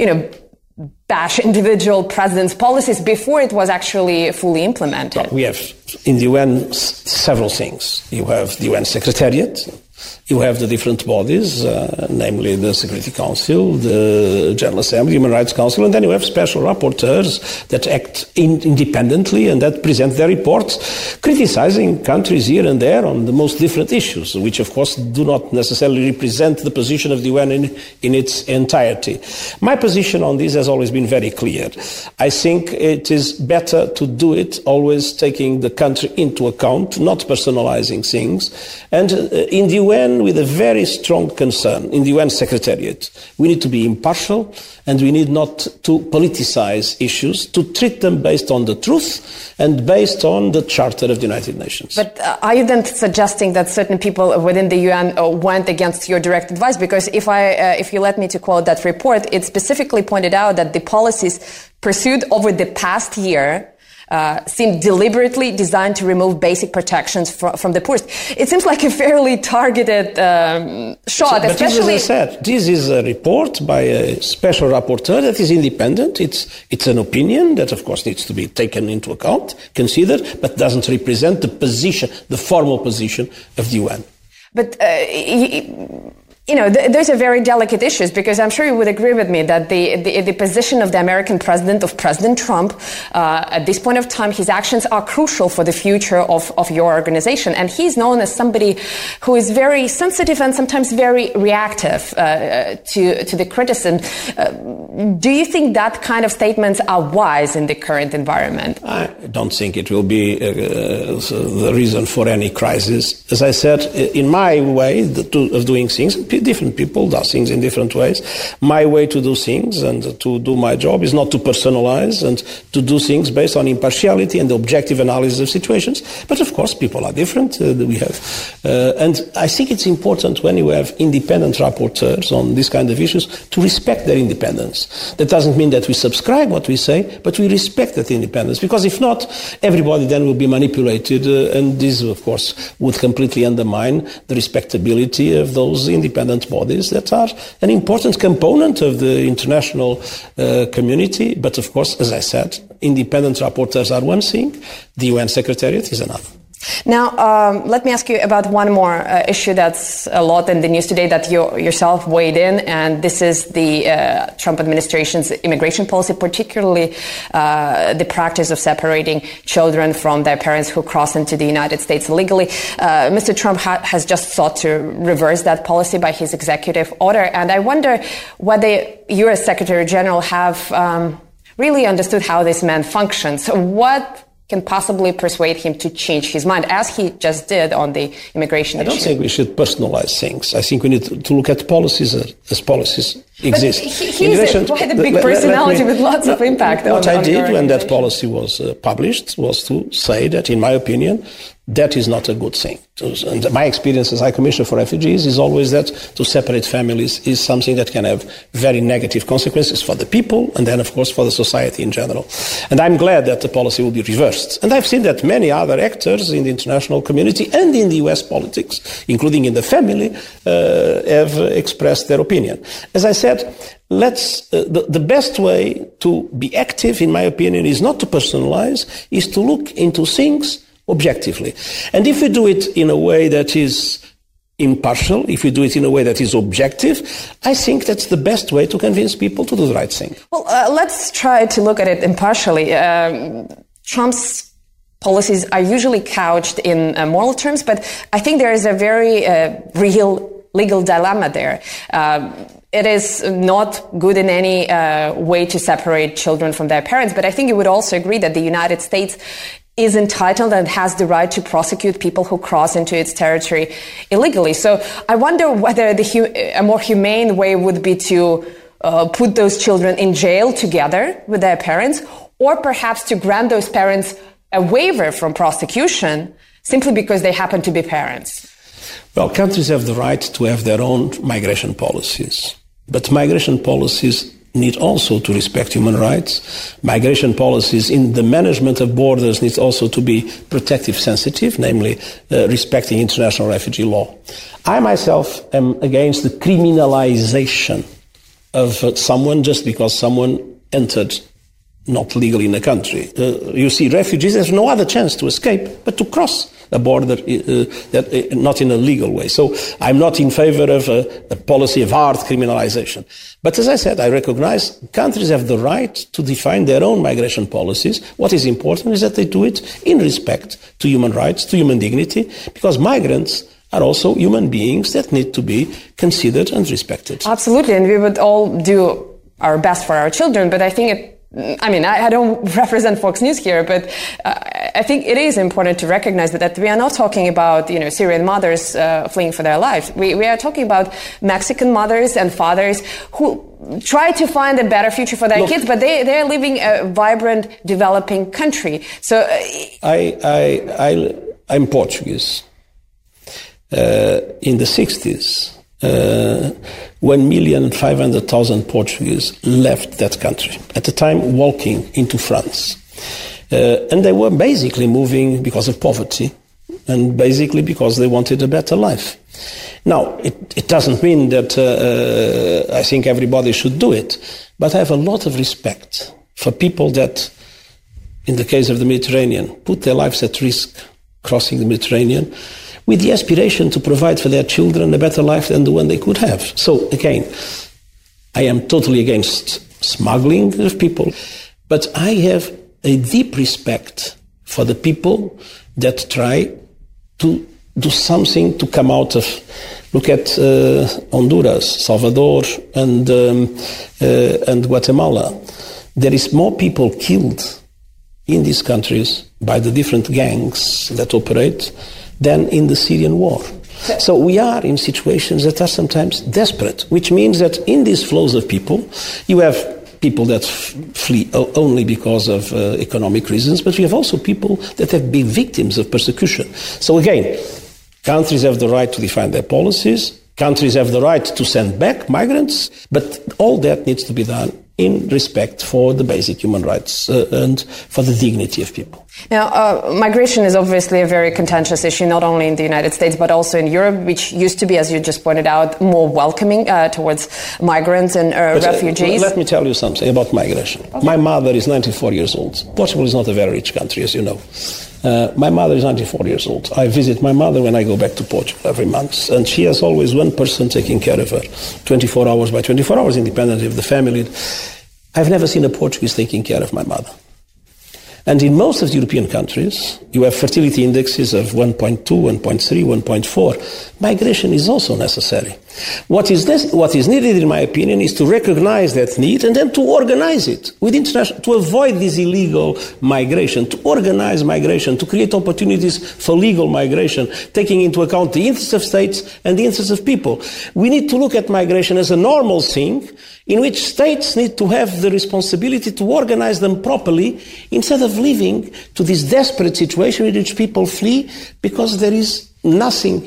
bash individual presidents' policies before it was actually fully implemented. We have in the UN several things. You have the UN Secretariat. You have the different bodies, namely the Security Council, the General Assembly, Human Rights Council, and then you have special rapporteurs that act independently and that present their reports, criticizing countries here and there on the most different issues, which of course do not necessarily represent the position of the UN in its entirety. My position on this has always been very clear. I think it is better to do it always taking the country into account, not personalizing things. And in the UN, UN with a very strong concern, in the UN Secretariat. We need to be impartial, and we need not to politicize issues, to treat them based on the truth and based on the Charter of the United Nations. But are you then suggesting that certain people within the UN went against your direct advice? Because if you let me to quote that report, it specifically pointed out that the policies pursued over the past year seemed deliberately designed to remove basic protections from the poorest. It seems like a fairly targeted shot, but especially... As I said, this is a report by a special rapporteur that is independent. It's an opinion that, of course, needs to be taken into account, considered, but doesn't represent the position, the formal position of the UN. But... those are very delicate issues, because I'm sure you would agree with me that the position of the American president, of President Trump, at this point of time, his actions are crucial for the future of your organization. And he's known as somebody who is very sensitive and sometimes very reactive to the criticism. Do you think that kind of statements are wise in the current environment? I don't think it will be the reason for any crisis. As I said, in my way of doing things, different people do things in different ways. My way to do things and to do my job is not to personalize and to do things based on impartiality and objective analysis of situations. But of course, people are different. And I think it's important when you have independent rapporteurs on these kind of issues to respect their independence. That doesn't mean that we subscribe what we say, but we respect that independence. Because if not, everybody then will be manipulated, and this, of course, would completely undermine the respectability of those independent bodies that are an important component of the international community. But of course, as I said, independent rapporteurs are one thing, the UN Secretariat is another. Now, let me ask you about one more issue that's a lot in the news today that you yourself weighed in, and this is the Trump administration's immigration policy, particularly the practice of separating children from their parents who cross into the United States illegally. Mr. Trump has just sought to reverse that policy by his executive order, and I wonder whether you as Secretary General have really understood how this man functions. What can possibly persuade him to change his mind, as he just did on the immigration issue? I don't think we should personalize things. I think we need to look at policies as policies exist. He's quite a big personality with lots of impact. What I did when that policy was published was to say that, in my opinion, that is not a good thing. And my experience as High Commissioner for Refugees is always that to separate families is something that can have very negative consequences for the people and then, of course, for the society in general. And I'm glad that the policy will be reversed. And I've seen that many other actors in the international community and in the US politics, including in the family, have expressed their opinion. As I said, the best way to be active, in my opinion, is not to personalize, is to look into things objectively. And if we do it in a way that is impartial, if we do it in a way that is objective, I think that's the best way to convince people to do the right thing. Well, let's try to look at it impartially. Trump's policies are usually couched in moral terms, but I think there is a very real legal dilemma there. It is not good in any way to separate children from their parents, but I think you would also agree that the United States is entitled and has the right to prosecute people who cross into its territory illegally. So I wonder whether a more humane way would be to put those children in jail together with their parents, or perhaps to grant those parents a waiver from prosecution simply because they happen to be parents. Well, countries have the right to have their own migration policies, but migration policies need also to respect human rights. Migration policies in the management of borders need also to be protective sensitive, namely respecting international refugee law. I myself am against the criminalization of someone just because someone entered not legally in a country. You see, refugees have no other chance to escape but to cross a border not in a legal way. So I'm not in favor of a policy of hard criminalization. But as I said, I recognize countries have the right to define their own migration policies. What is important is that they do it in respect to human rights, to human dignity, because migrants are also human beings that need to be considered and respected. Absolutely, and we would all do our best for our children, but I think I mean, I don't represent Fox News here, but I think it is important to recognize that we are not talking about, Syrian mothers fleeing for their lives. We are talking about Mexican mothers and fathers who try to find a better future for their kids, but they're living a vibrant, developing country. So I'm Portuguese. In the 60s, 1,500,000 Portuguese left that country, at the time walking into France. And they were basically moving because of poverty and basically because they wanted a better life. Now, it doesn't mean that I think everybody should do it, but I have a lot of respect for people that, in the case of the Mediterranean, put their lives at risk crossing the Mediterranean with the aspiration to provide for their children a better life than the one they could have. So, again, I am totally against smuggling of people, but I have a deep respect for the people that try to do something to come out of. Look at Honduras, Salvador, and Guatemala. There is more people killed in these countries by the different gangs that operate than in the Syrian war. So we are in situations that are sometimes desperate, which means that in these flows of people, you have people that flee only because of economic reasons, but we have also people that have been victims of persecution. So again, countries have the right to define their policies, countries have the right to send back migrants, but all that needs to be done in respect for the basic human rights and for the dignity of people. Now, migration is obviously a very contentious issue, not only in the United States, but also in Europe, which used to be, as you just pointed out, more welcoming towards migrants and refugees. Let me tell you something about migration. Okay. My mother is 94 years old. Portugal is not a very rich country, as you know. My mother is 94 years old. I visit my mother when I go back to Portugal every month, and she has always one person taking care of her, 24 hours by 24 hours, independently of the family. I've never seen a Portuguese taking care of my mother. And in most of the European countries, you have fertility indexes of 1.2, 1.3, 1.4. Migration is also necessary. What is needed, in my opinion, is to recognize that need and then to organize it with international, to avoid this illegal migration, to organize migration, to create opportunities for legal migration, taking into account the interests of states and the interests of people. We need to look at migration as a normal thing in which states need to have the responsibility to organize them properly instead of leaving to this desperate situation in which people flee because there is nothing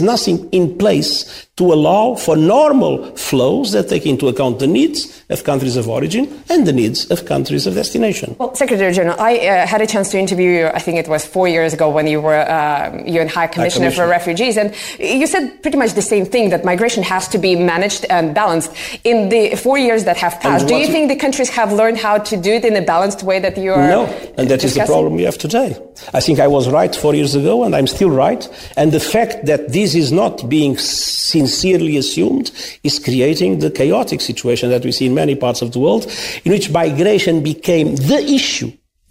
in place to allow for normal flows that take into account the needs of countries of origin and the needs of countries of destination. Well, Secretary General, I had a chance to interview you, I think it was 4 years ago when you were UN High Commissioner for Refugees, and you said pretty much the same thing, that migration has to be managed and balanced. In the 4 years that have passed, do you think the countries have learned how to do it in a balanced way that you are No, and that is the problem we have today. I think I was right 4 years ago, and I'm still right, and the fact that this is not being sincerely assumed is creating the chaotic situation that we see in many parts of the world, in which migration became the issue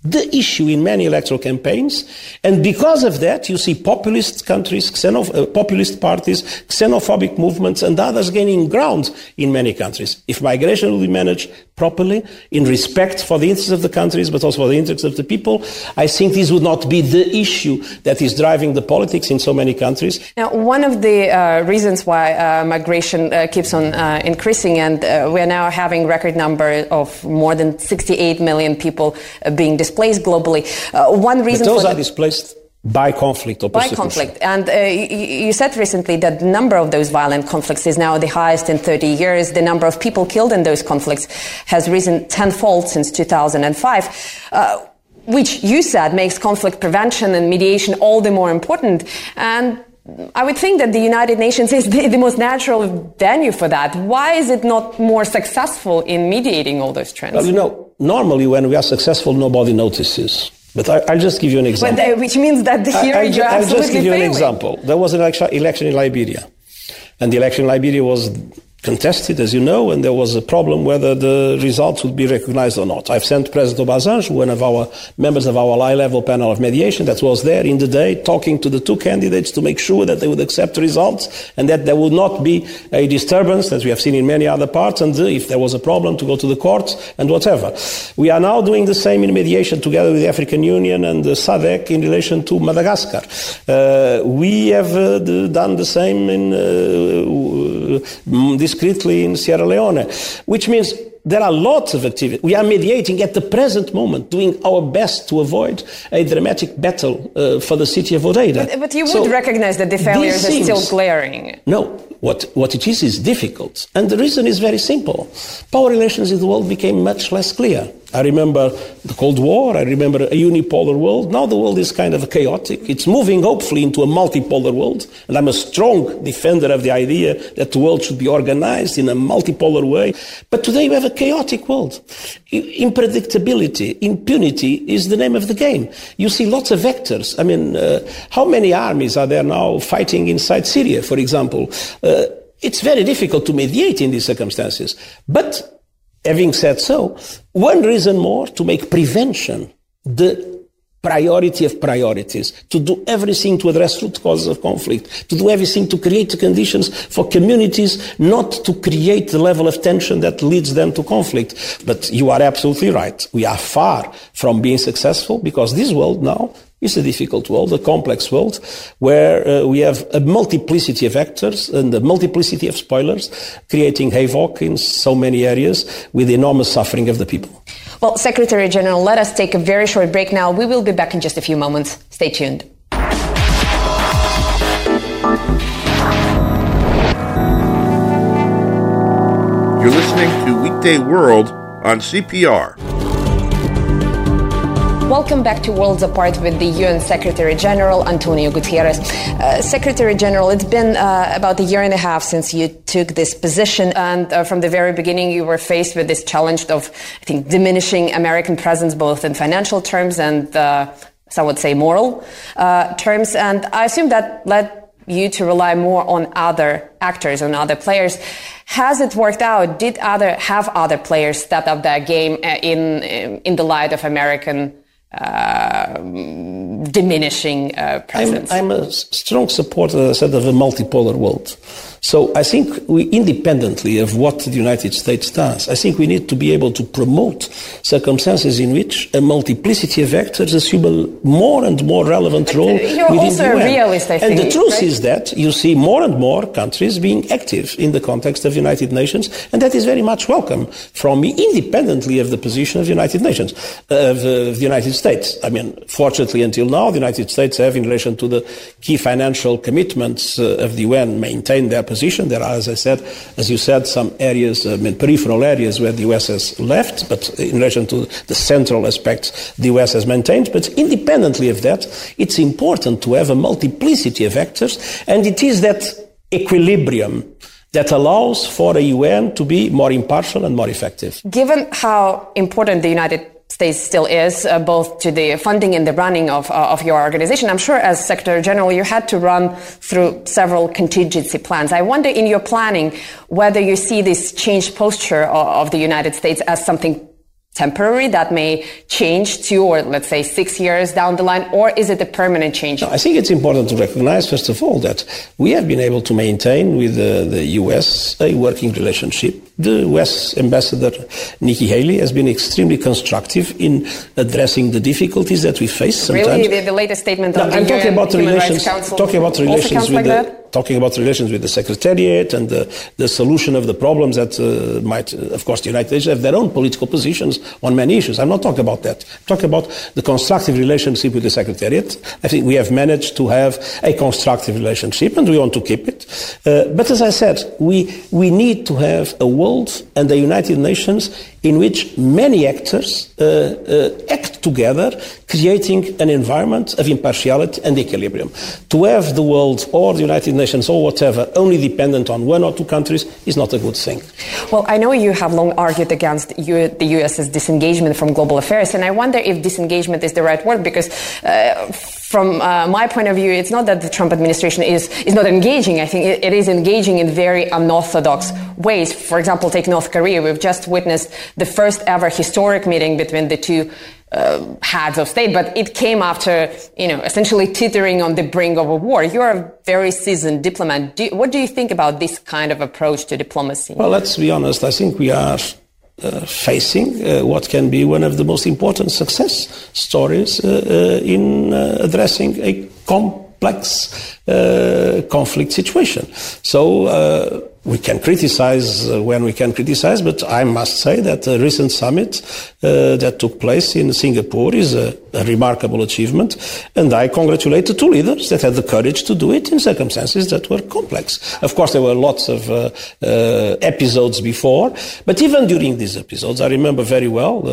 in many electoral campaigns, and because of that you see populist countries, populist parties, xenophobic movements and others gaining ground in many countries. If migration will be managed properly, in respect for the interests of the countries but also for the interests of the people, I think this would not be the issue that is driving the politics in so many countries. Now, one of the reasons why migration keeps on increasing, and we are now having record number of more than 68 million people being displaced globally. One reason but those are displaced by conflict or persecution. By conflict. And you said recently that the number of those violent conflicts is now the highest in 30 years. The number of people killed in those conflicts has risen tenfold since 2005, which you said makes conflict prevention and mediation all the more important. And I would think that the United Nations is the most natural venue for that. Why is it not more successful in mediating all those trends? Well, normally when we are successful, nobody notices. But I'll just give you an example. Which means that here you're absolutely I'll just give you failing. an example. There was an election in Liberia. And the election in Liberia was contested, as you know, and there was a problem whether the results would be recognized or not. I've sent President Obasanjo, one of our members of our high-level panel of mediation that was there in the day, talking to the two candidates to make sure that they would accept the results and that there would not be a disturbance, as we have seen in many other parts, and if there was a problem, to go to the courts and whatever. We are now doing the same in mediation together with the African Union and the SADC in relation to Madagascar. We have done the same in discreetly in Sierra Leone, which means there are lots of activity. We are mediating at the present moment, doing our best to avoid a dramatic battle for the city of Odeida. But you would recognize that the failures are still glaring. No, what it is difficult. And the reason is very simple. Power relations in the world became much less clear. I remember the Cold War, I remember a unipolar world. Now the world is kind of chaotic. It's moving, hopefully, into a multipolar world. And I'm a strong defender of the idea that the world should be organized in a multipolar way. But today we have a chaotic world. Unpredictability, impunity is the name of the game. You see lots of vectors. I mean, how many armies are there now fighting inside Syria, for example? It's very difficult to mediate in these circumstances. But having said so, one reason more to make prevention the priority of priorities, to do everything to address root causes of conflict, to do everything to create the conditions for communities not to create the level of tension that leads them to conflict. But you are absolutely right. We are far from being successful because this world now is a difficult world, a complex world, where we have a multiplicity of actors and a multiplicity of spoilers, creating havoc in so many areas with enormous suffering of the people. Well, Secretary General, let us take a very short break now. We will be back in just a few moments. Stay tuned. You're listening to Weekday World on CPR. Welcome back to Worlds Apart with the UN Secretary General, Antonio Guterres. Secretary General, it's been about a year and a half since you took this position, and from the very beginning you were faced with this challenge of, I think, diminishing American presence both in financial terms and, some would say, moral terms. And I assume that led you to rely more on other actors, on other players. Has it worked out? Have other players stepped up their game in the light of American diminishing presence? I'm a strong supporter, as I said, of a multipolar world. So I think we, independently of what the United States does, I think we need to be able to promote circumstances in which a multiplicity of actors assume a more and more relevant role within the UN. You're also a realist, I think. And the truth right? is that you see more and more countries being active in the context of the United Nations, and that is very much welcome from me, independently of the position of the United Nations, of the United States. I mean, fortunately, until now, the United States have, in relation to the key financial commitments of the UN, maintained their position. There are, as I said, as you said, some areas, peripheral areas where the US has left, but in relation to the central aspects, the US has maintained. But independently of that, it's important to have a multiplicity of actors, and it is that equilibrium that allows for a UN to be more impartial and more effective. Given how important the United States still is, both to the funding and the running of your organization, I'm sure as Secretary General you had to run through several contingency plans. I wonder in your planning whether you see this changed posture of the United States as something temporary that may change 2 or let's say 6 years down the line, or is it a permanent change? No, I think it's important to recognize, first of all, that we have been able to maintain with the US a working relationship. The US Ambassador Nikki Haley has been extremely constructive in addressing the difficulties that we face sometimes. Really? The latest statement of the I'm talking about Human relations, Rights Council talking about relations with like talking about relations with the Secretariat and the solution of the problems that might, of course, the United States have their own political positions on many issues. I'm not talking about that. I'm talking about the constructive relationship with the Secretariat. I think we have managed to have a constructive relationship and we want to keep it. But as I said, we need to have a world and the United Nations in which many actors act together, creating an environment of impartiality and equilibrium. To have the world or the United Nations or whatever only dependent on 1 or 2 countries is not a good thing. Well, I know you have long argued against the US's disengagement from global affairs, and I wonder if disengagement is the right word, because from my point of view, it's not that the Trump administration is not engaging. I think it is engaging in very unorthodox ways. For example, take North Korea. We've just witnessed the first ever historic meeting between the two heads of state, but it came after, essentially teetering on the brink of a war. You're a very seasoned diplomat. What do you think about this kind of approach to diplomacy? Well, let's be honest. I think we are facing what can be one of the most important success stories in addressing a complex conflict situation. So we can criticize when we can criticize, but I must say that the recent summit that took place in Singapore is a remarkable achievement, and I congratulate the two leaders that had the courage to do it in circumstances that were complex. Of course, there were lots of episodes before, but even during these episodes, I remember very well,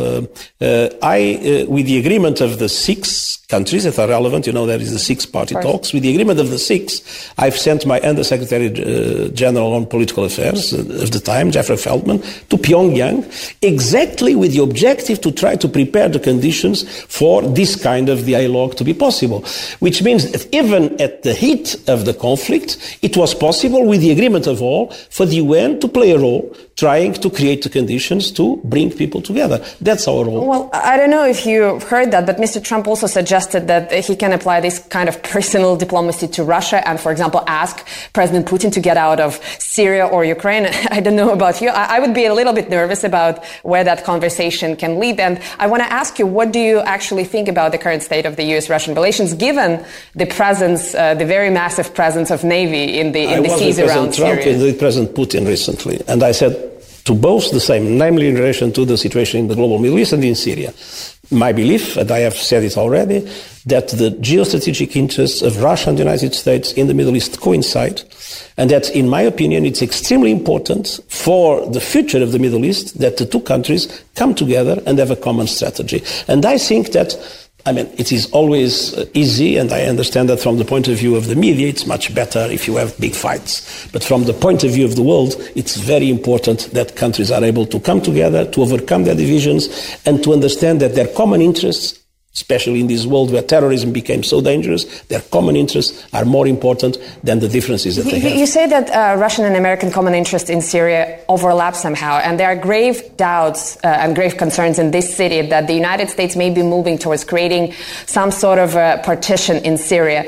with the agreement of the 6 countries that are relevant, there is the 6-party talks, with the agreement of the 6, I've sent my Undersecretary General on Political Affairs of the time, Jeffrey Feldman, to Pyongyang, exactly with the objective to try to prepare the conditions for this kind of dialogue to be possible. Which means that even at the heat of the conflict, it was possible, with the agreement of all, for the UN to play a role, trying to create the conditions to bring people together. That's our role. Well, I don't know if you heard that, but Mr. Trump also suggested that he can apply this kind of personal diplomacy to Russia and, for example, ask President Putin to get out of Syria or Ukraine. I don't know about you. I would be a little bit nervous about where that conversation can lead. And I want to ask you, what do you actually think about the current state of the U.S.-Russian relations, given the presence, the very massive presence of Navy in the seas around Syria? I was with President Trump and President Putin recently, and I said to both the same, namely in relation to the situation in the global Middle East and in Syria. My belief, and I have said it already, that the geostrategic interests of Russia and the United States in the Middle East coincide, and that, in my opinion, it's extremely important for the future of the Middle East that the two countries come together and have a common strategy. And I think that, it is always easy, and I understand that from the point of view of the media, it's much better if you have big fights. But from the point of view of the world, it's very important that countries are able to come together, to overcome their divisions, and to understand that their common interests, especially in this world where terrorism became so dangerous, their common interests are more important than the differences that they have. You say that Russian and American common interest in Syria overlap somehow, and there are grave doubts and grave concerns in this city that the United States may be moving towards creating some sort of partition in Syria.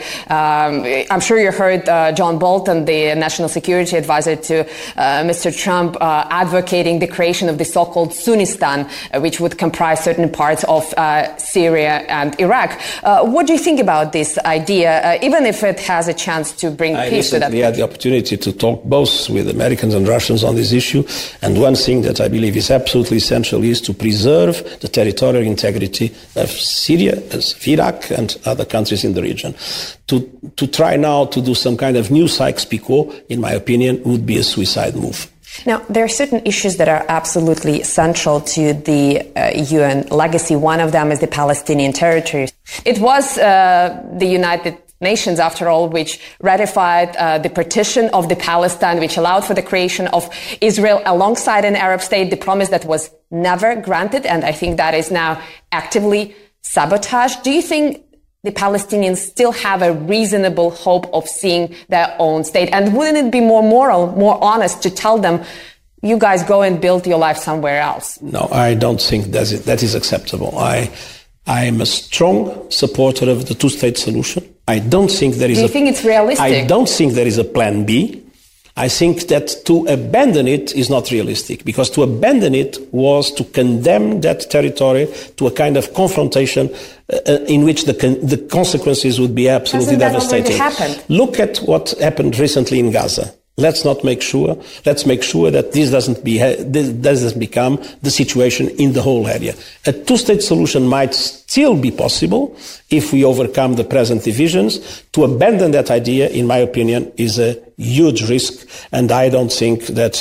I'm sure you heard John Bolton, the National Security Advisor to Mr. Trump, advocating the creation of the so-called Sunnistan, which would comprise certain parts of Syria and Iraq. What do you think about this idea, even if it has a chance to bring peace to that country? I had the opportunity to talk both with Americans and Russians on this issue, and one thing that I believe is absolutely essential is to preserve the territorial integrity of Syria, of Iraq, and other countries in the region. To try now to do some kind of new Sykes-Picot, in my opinion, would be a suicide move. Now, there are certain issues that are absolutely central to the UN legacy. One of them is the Palestinian territories. It was the United Nations, after all, which ratified the partition of the Palestine, which allowed for the creation of Israel alongside an Arab state, the promise that was never granted, and I think that is now actively sabotaged. Do you think the Palestinians still have a reasonable hope of seeing their own state? And wouldn't it be more moral, more honest to tell them, you guys go and build your life somewhere else? No, I don't think that is acceptable. I am a strong supporter of the two-state solution. I don't think there is Do you think it's realistic? I don't think there is a plan B. I think that to abandon it is not realistic, because to abandon it was to condemn that territory to a kind of confrontation in which the consequences would be absolutely devastating. Look at what happened recently in Gaza. Let's make sure that this doesn't become the situation in the whole area. A two-state solution might still be possible if we overcome the present divisions. To abandon that idea, in my opinion, is a huge risk, and I don't think that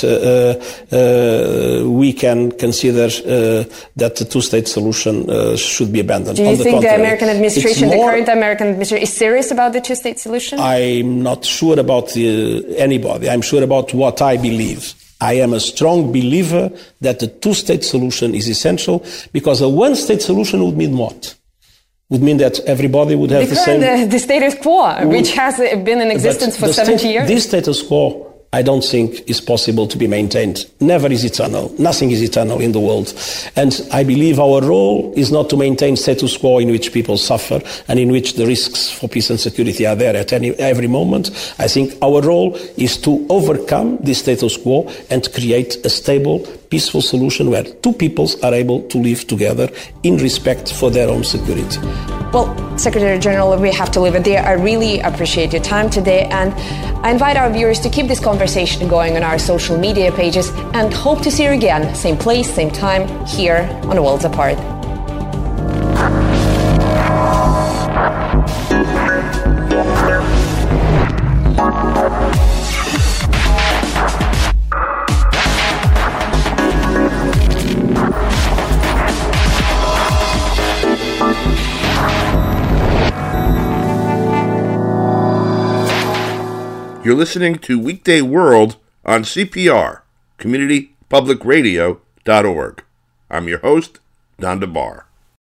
we can consider that the two-state solution should be abandoned. Do you think the American administration, the current American administration, is serious about the two-state solution? I'm not sure about anybody. I'm sure about what I believe. I am a strong believer that the two-state solution is essential, because a one-state solution would mean what? would mean that everybody would have the same... The status quo, which has been in existence for 70 years. This status quo, I don't think is possible to be maintained. Never is eternal. Nothing is eternal in the world. And I believe our role is not to maintain status quo in which people suffer and in which the risks for peace and security are there at every moment. I think our role is to overcome this status quo and create a stable, peaceful solution where two peoples are able to live together in respect for their own security. Well, Secretary General, we have to leave it there. I really appreciate your time today, and I invite our viewers to keep this conversation going on our social media pages, and hope to see you again, same place, same time, here on Worlds Apart. You're listening to Weekday World on CPR, CommunityPublicRadio.org. I'm your host, Don DeBar.